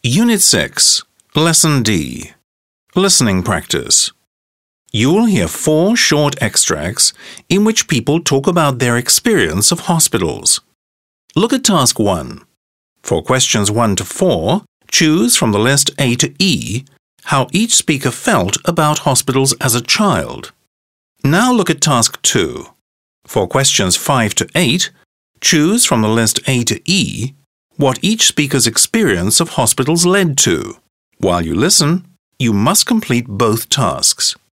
Unit 6, Lesson D. Listening Practice. You will hear 4 short extracts in which people talk about their experience of hospitals. Look at Task 1. For questions 1 to 4, choose from the list A to E how each speaker felt about hospitals as a child. Now look at Task 2. For questions 5 to 8, choose from the list A to E what each speaker's experience of hospitals led to. While you listen, you must complete both tasks.